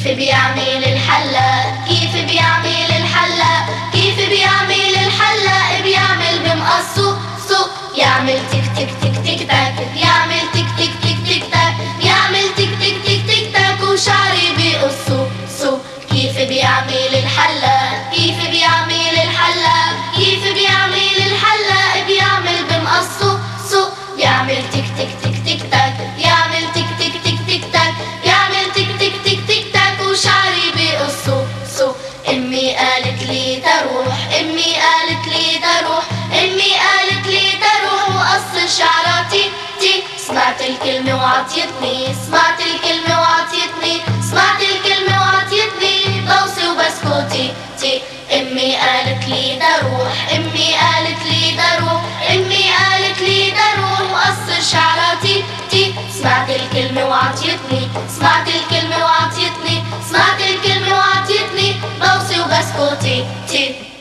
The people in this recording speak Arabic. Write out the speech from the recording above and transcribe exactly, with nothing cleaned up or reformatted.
كيف بيعمل الحلاق، كيف بيعمل الحلاق، كيف بيعمل الحلاق، بيعمل بمقصه سو، يعمل تك تك تك تك تاك، يعمل تك تك تك تك تاك، يعمل تك تك تك تك تاك، وشعري بيقصه سو. كيف بيعمل الحلاق، كيف بيعمل الحلاق، كيف بيعمل الحلاق، بيعمل بمقصه سو، يعمل تك تك تك تك تاك، يعمل تك تك تك تك تاك، يعمل تك تك تك تك تاك، وشعري بيقصه سو. امي قالت لي تروح، امي قالت لي تروح، امي قالت لي تروح وقص شعراتي تي. سمعت الكلمة وعطيتني، سمعت الكلمة وعطيتني، سمعت الكلمة وعطيتني بوسي وبسكوتي تي. امي قالت لي تروح، امي قالت لي تروح، امي قالت لي تروح وقص شعراتي تي. سمعت الكلمة وعطيتني، سمعت الكلمة وعطيتني، سمعت الكلمة وعطيتني بوسي وبسكوتي تي.